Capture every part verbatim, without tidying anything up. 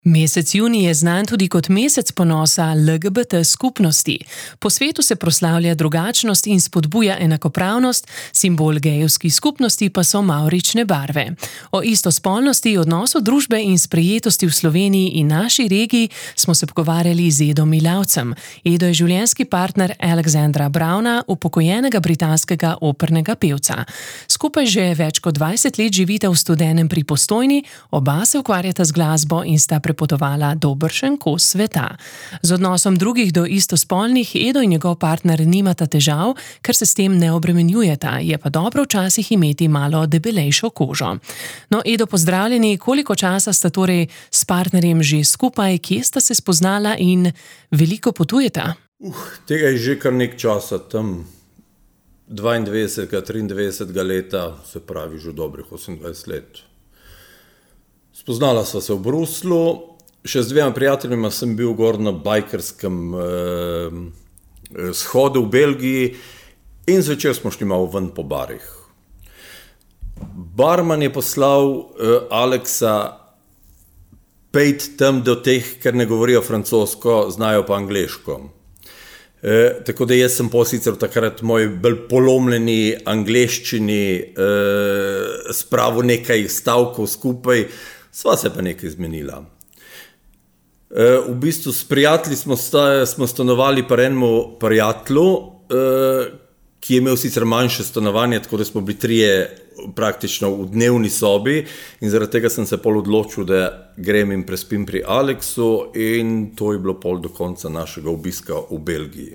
Mesec junij je znan tudi kot mesec ponosa L G B T skupnosti. Po svetu se proslavlja drugačnost in spodbuja enakopravnost, simbol gejevskih skupnosti pa so mavrične barve. O istospolnosti, odnosu družbe in sprejetosti v Sloveniji in naši regiji smo se pogovarjali z Edom Milavcem. Edo je življenjski partner Alexandra Browna, upokojenega britanskega opernega pevca. Skupaj že več kot dvajset let živita v Studenem pri Postojni, oba se ukvarjata z glasbo in sta prepotovala dobršen kos sveta. Z odnosom drugih do istospolnih Edo in njegov partner nimata težav, ker se s tem ne obremenjujeta, je pa dobro včasih imeti malo debelejšo kožo. No, Edo, pozdravljeni, koliko časa sta torej s partnerjem že skupaj, kje sta se spoznala in veliko potujeta? Uh, tega je že kar nek časa, tam dvaindvajsetega, triindvajsetega leta, se pravi že dobrih osemindvajset let. Spoznala sva se v Bruslu, še z dvema prijateljima sem bil gor na bajkerskem eh, shodu v Belgiji in zvečer smo šli malo ven po barih. Barman je poslal eh, Aleksa pejt tam do teh, ker ne govorijo francosko, znajo pa angleško. E, tako da jaz sem po sicer takrat moj bolj polomljeni angleščini e, spravil nekaj stavkov skupaj, sva se pa nekaj izmenila. E, v bistvu s prijatelji smo, sta, smo stanovali pri enemu prijatelju, e, ki je imel sicer manjše stanovanje, tako da smo bili trije praktično v dnevni sobi in zaradi tega sem se pol odločil, da grem in prespim pri Aleksu in to je bilo pol do konca našega obiska v Belgiji.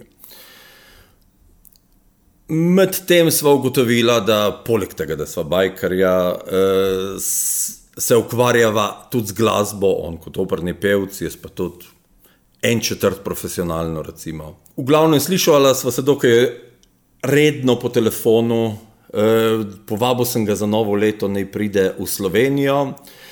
Medtem sva ugotovila, da poleg tega, da sva bajkarja, se ukvarjava tudi z glasbo, on kot operni pevc, jaz pa tudi en četrt profesionalno recimo. V glavnem slišala sva se dokaj redno po telefonu, povabil sem ga za novo leto, naj pride v Slovenijo.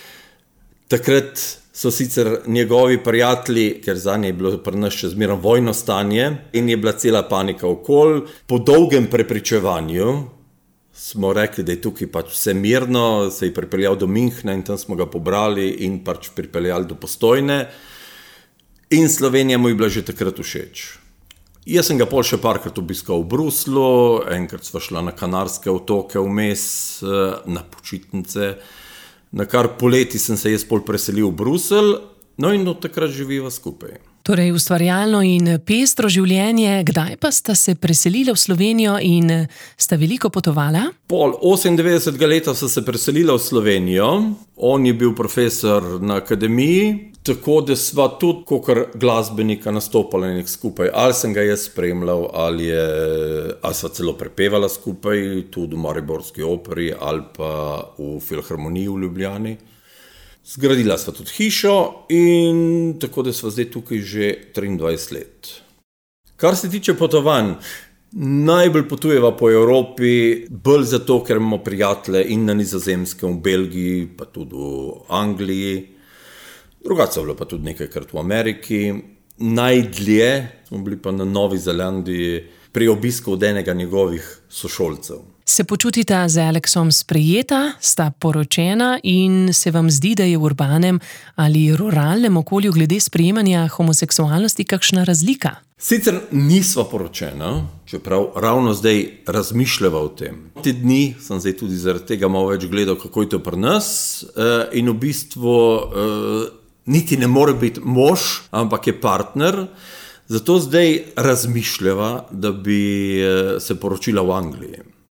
Takrat so sicer njegovi prijatelji, ker zanje je bilo pri nas še zmeraj vojno stanje in je bila cela panika okoli. Po dolgem prepričevanju smo rekli, da je tukaj pač vse mirno, se je pripeljal do Münchna in tam smo ga pobrali in pač pripeljali do Postojne. In Slovenija mu je bila že takrat všeč. Jaz sem ga pol še parkrat obiskal v Bruslu, enkrat sva šla na Kanarske otoke vmes, na počitnice, na kar poleti sem se jaz pol preselil v Bruselj, no in od takrat živiva skupaj. Torej ustvarjalno in pestro življenje, kdaj pa sta se preselila v Slovenijo in sta veliko potovala? Pol osemindevetdesetega leta sta se preselila v Slovenijo, on je bil profesor na akademiji, tako da sva tudi kakor glasbenika nastopala nek skupaj, ali sem ga jaz spremljal, ali, je, ali sva celo prepevala skupaj, tudi v Mariborski operi ali pa v Filharmoniji v Ljubljani. Zgradila sva tudi hišo in tako da sva zdaj tukaj že triindvajset let. Kar se tiče potovanj, najbolj potujeva po Evropi, bolj zato, ker imamo prijatelje in na Nizozemskem, v Belgiji, pa tudi v Angliji. Drugače so bila pa tudi nekajkrat v Ameriki. Najdlje smo bili pa na Novi Zelandiji pri obisku od enega njegovih sošolcev. Se počutita z Aleksom sprejeta, sta poročena in se vam zdi, da je v urbanem ali ruralnem okolju glede sprejemanja homoseksualnosti kakšna razlika? Sicer nisva poročena, čeprav ravno zdaj razmišljava o tem. Te dni sem zdaj tudi zaradi tega malo več gledal, kako je to pri nas in v bistvu niti ne more biti mož, ampak je partner. Zato zdaj razmišljava, da bi se poročila v Angliji.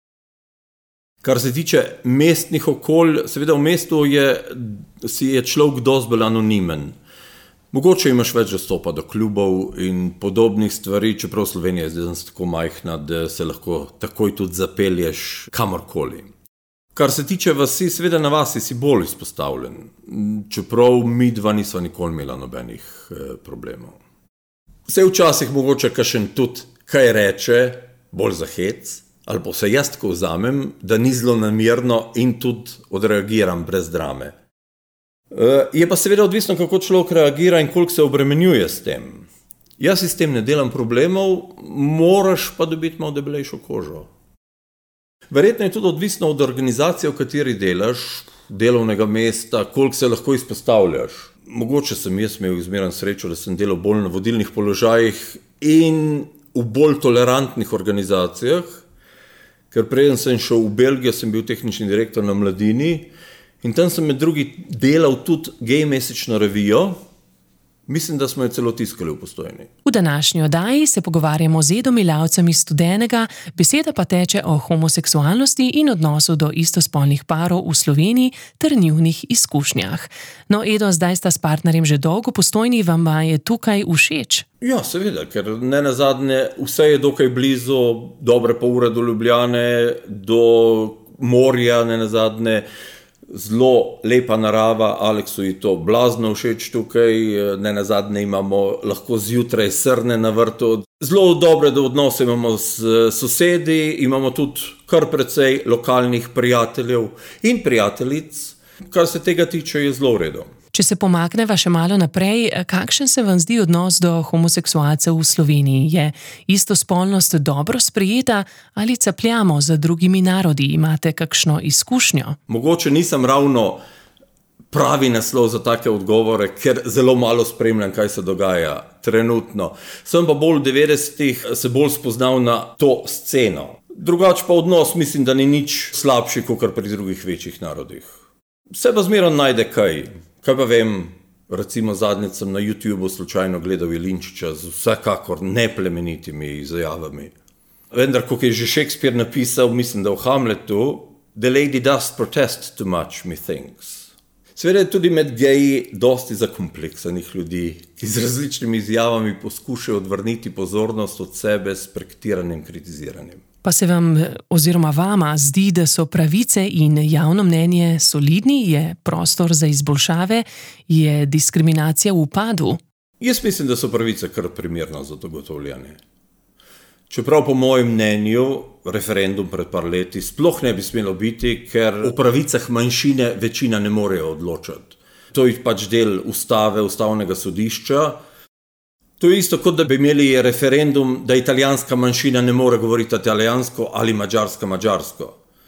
Kar se tiče mestnih okolj, seveda v mestu je, si je človek dosti bolj anonimen. Mogoče imaš več dostopa do klubov in podobnih stvari, čeprav Slovenija je zdaj tako majhna, da se lahko takoj tudi zapelješ kamorkoli. Kar se tiče vasi, seveda na vasi si bolj izpostavljen, čeprav mi dva nisva nikoli imela nobenih eh, problemov. Vse včasih mogoče kakšen tudi kaj reče, bolj za hec, ali pa se jaz tako vzamem, da ni zelo namerno in tudi odreagiram brez drame. Je pa seveda odvisno, kako človek reagira in koliko se obremenjuje s tem. Jaz si s tem ne delam problemov, moraš pa dobiti malo debelejšo kožo. Verjetno je tudi odvisno od organizacije, v kateri delaš, delovnega mesta, koliko se lahko izpostavljaš. mogoče sem jaz imel izmeren srečo, da sem delal bolj na vodilnih položajih in v bolj tolerantnih organizacijah, ker preden sem šel v Belgijo, sem bil tehnični direktor na Mladini in tam sem med drugi delal tudi gej mesečno revijo. Mislim, da smo jo celo tiskali v Postojni. V današnji oddaji se pogovarjamo z Edom Ilavcem iz Studenega, beseda pa teče o homoseksualnosti in odnosu do istospolnih parov v Sloveniji ter njunih izkušnjah. No, Edo, zdaj sta s partnerjem že dolgo v Postojni, vam je tukaj všeč? Ja, seveda, ker ne nazadnje vse je dokaj blizu, dobre pol ure do Ljubljane, do morja, ne nazadnje. Zelo lepa narava, Aleksu je to blazno všeč tukaj, ne nazadnje imamo lahko zjutraj srne na vrtu. Zelo dobre odnose imamo s sosedi, imamo tudi kar precej lokalnih prijateljev in prijateljic, kar se tega tiče je zelo v redu. Če se pomakneva še malo naprej, kakšen se vam zdi odnos do homoseksualcev v Sloveniji? Je istospolnost dobro sprejeta ali capljamo za drugimi narodi? Imate kakšno izkušnjo? Mogoče nisem ravno pravi naslov za take odgovore, ker zelo malo spremljam, kaj se dogaja trenutno. Sem pa bolj v devetdesetih se bolj spoznal na to sceno. Drugače pa odnos mislim, da ni nič slabši, kot pri drugih večjih narodih. Se pa zmeraj najde kaj. Kaj pa vem, recimo zadnjič sem na YouTubeu slučajno gledal Jelinčiča z vsekakor neplemenitimi izjavami. Vendar, kot je že Shakespeare napisal, mislim, da v Hamletu, the lady does protest too much, methinks. Seveda je tudi med geji dosti zakompleksanih ljudi, ki z različnimi izjavami poskušajo odvrniti pozornost od sebe s prektiranim kritiziranjem. Pa se vam oziroma vama zdi, da so pravice in javno mnenje solidni, je prostor za izboljšave, je diskriminacija v upadu? Jaz mislim, da so pravice kar primerno zagotovljene. Čeprav po mojem mnenju referendum pred par leti sploh ne bi smelo biti, ker o pravicah manjšine večina ne morejo odločati. To je pač del ustave, ustavnega sodišča. To je isto, kot da bi imeli referendum, da italijanska manjšina ne more govoriti italijansko ali mađarska mađarsko.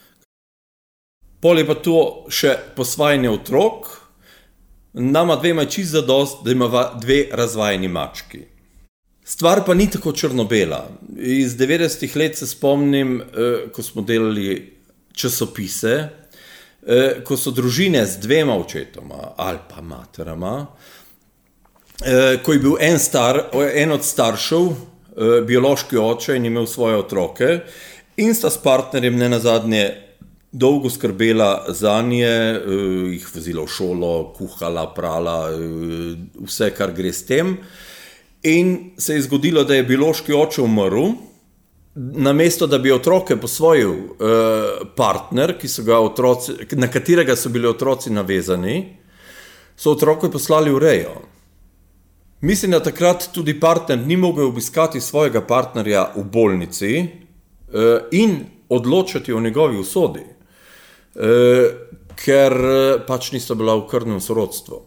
Pol je pa to še posvajanje otrok. Nama dvema je čisto zadost, da ima dve razvajeni mački. Stvar pa ni tako črno-bela. Iz devetdesetih let se spomnim, ko smo delali časopise, ko so družine z dvema očetoma ali pa materama, ko je bil en, star, en od staršev, biološki oče in imel svoje otroke in sta s partnerjem ne nazadnje dolgo skrbela zanje, jih vozila v šolo, kuhala, prala, vse, kar gre s tem. In se je zgodilo, da je biološki oče umrl, namesto da bi otroke posvojil partner, ki so ga otroci, na katerega so bili otroci navezani, so otroke poslali v rejo. Mislim, da takrat tudi partner ni mogel obiskati svojega partnerja v bolnici in odločati o njegovi usodi, ker pač nista bila v krvnem sorodstvu.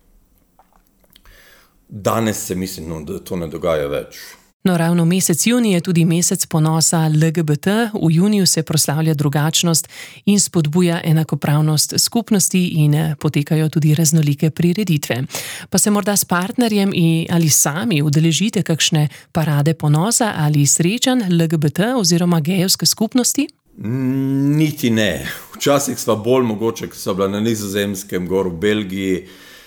Danes se mislim, da to ne dogaja več. No, ravno mesec junij je tudi mesec ponosa L G B T. V juniju se proslavlja drugačnost in spodbuja enakopravnost skupnosti in potekajo tudi raznolike prireditve. Pa se morda s partnerjem ali sami udeležite kakšne parade ponosa ali srečanj L G B T oziroma gejevske skupnosti? Niti ne. Včasih sva bolj mogoče, ko sva bila na Nizozemskem, gor v Belgiji.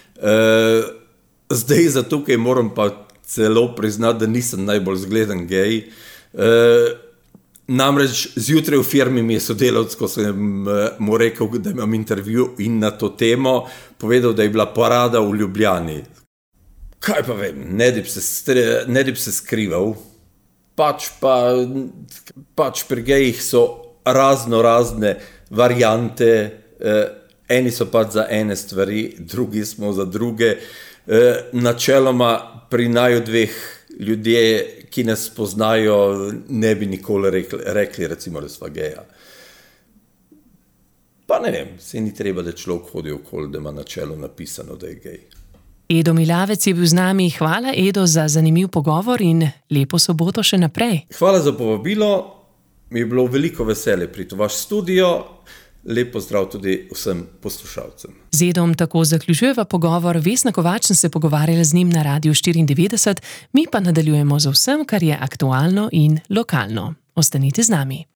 Zdaj za tukaj moram pa celo priznati, da nisem najbolj zgleden gej. E, namreč zjutraj v firmi mi je sodelavec, ko sem mu rekel, da imam intervju in na to temo povedal, da je bila parada v Ljubljani. Kaj pa vem, ne bi se, ne bi se skrival. Pač pa pač pri gejih so razno razne variante, e, eni so pač za ene stvari, drugi smo za druge. E, načeloma pri naju dveh ljudje, ki nas poznajo, ne bi nikoli rekli, rekli recimo, da sva geja. Pa ne vem, se ni treba, da človek hodi okoli, da ima na čelu napisano, da je gej. Edo Milavec je bil z nami. Hvala, Edo, za zanimiv pogovor in lepo soboto še naprej. Hvala za povabilo. Mi je bilo veliko veselje priti v vaš studio. Lep pozdrav tudi vsem poslušalcem. Z Edom tako zaključujeva pogovor. Vesna Kovač sem se pogovarjala z njim na Radiu štiriindevetdeset, mi pa nadaljujemo z vsem, kar je aktualno in lokalno. Ostanite z nami.